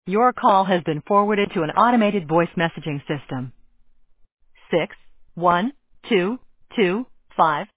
Your call has been forwarded to an automated voice messaging system. 61225